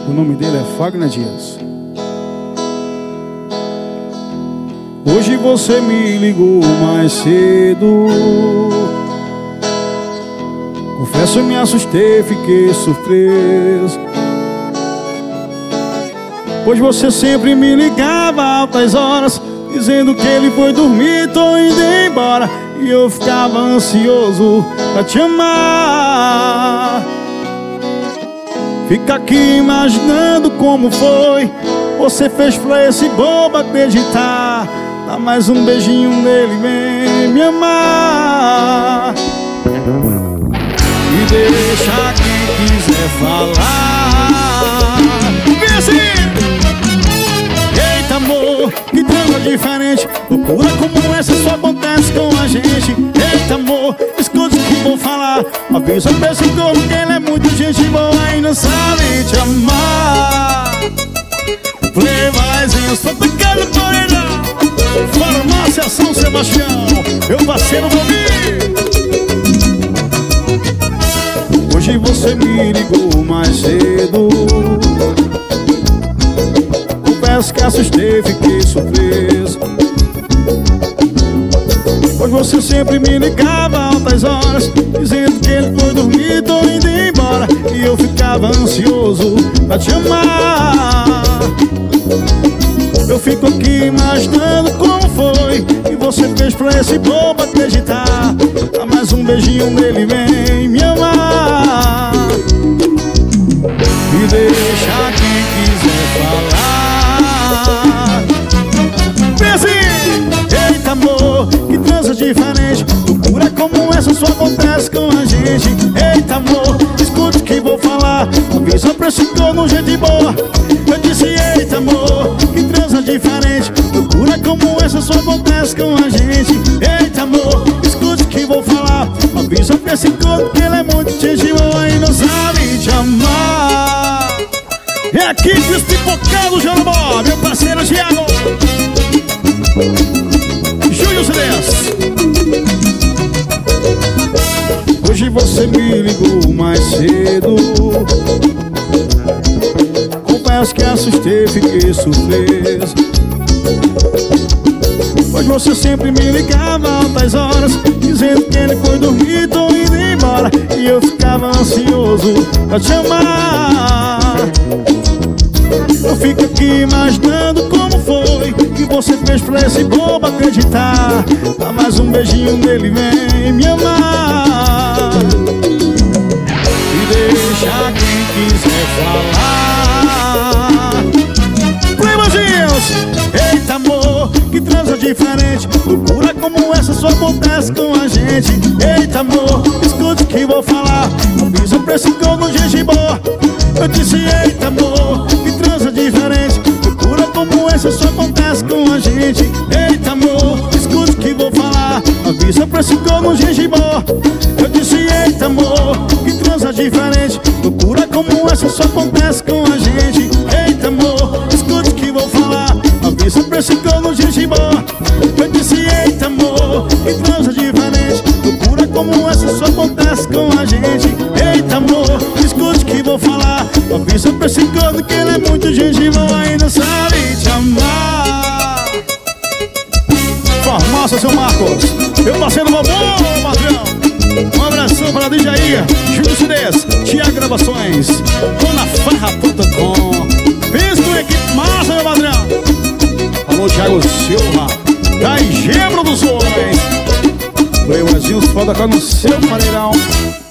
O nome dele é Fagner Dias. Hoje você me ligou mais cedo. Confesso, me assustei, fiquei surpreso, pois você sempre me ligava a altas horas, dizendo que ele foi dormir, tô indo embora. E eu ficava ansioso pra te amar. Fica aqui imaginando como foi. Você fez pra esse bobo acreditar. Dá mais um beijinho nele, vem me amar. E deixa quem quiser falar. Vem assim! Eita amor, que trama diferente. Loucura como essa só acontece com a gente. Eita amor, escuta o que vou falar. Avisa pra esse corpo que ele é muito gente boa e não sabe te amar. Playboyzinho, só tocando poeira. Farmácia São Sebastião, meu parceiro vou vir. Hoje você me ligou mais cedo. Confesso que assustei, fiquei surpreso, pois você sempre me ligava a altas horas, dizendo que ele foi dormir, tô indo embora. E eu ficava ansioso pra te amar. Eu fico aqui imaginando como foi que você fez pra esse bobo acreditar. Dá mais um beijinho nele, vem me amar. E deixa quem quiser falar. Vem assim! Eita amor, que transa diferente. Loucura como essa só acontece com a gente. Eita amor, escute o que vou falar. Avisa pra esse corno, gente boa. Eu disse eita amor, que transa diferente. Loucura como essa só acontece com a gente. Eita amor, escute o que vou falar. Avisa pra esse corno que ele é muito gente boa e não sabe te amar. É aqui que os pipocados Jorobó, meu parceiro Thiago Júlio Cedês. Hoje você me ligou mais cedo. Confesso que assustei, fiquei surpreso, pois você sempre me ligava a altas horas, dizendo que ele foi dormir, tô indo embora. E eu ficava ansioso pra te amar. Eu fico aqui imaginando como foi que você fez pra esse bobo acreditar. Dá mais um beijinho nele, vem me amar. E deixa quem quiser falar. Playboyzinhos, eita amor, que transa diferente. Loucura como essa só acontece com a gente. Eita amor, escute o que vou falar. Avisa pra esse corno, gente boa. Eu disse eita amor, que transa diferente. Loucura como essa só acontece com a gente. Eita amor, escute o que vou falar. Avisa pra esse corno, gente boa. Eu disse eita amor, que transa diferente. Loucura como essa só acontece com a gente. Eita amor, escute o que vou falar. Avisa pra esse corno, gente boa. Eu disse eita amor, que transa diferente. Loucura como essa só acontece com a gente. Eita amor, escute o que vou falar. Avisa pra esse corno que ele é muito gente boa e não sabe te amar. Farmácia São Marcos, meu parceiro Bobô, patrão. Um abração para a DJ Júlio Cedês, Tia Gravações, Donafarra.com. Pensa com equipe massa, meu padrão. Alô, Thiago Silva, KG Produções. Playboyzinhos, foda cá no seu pareirão.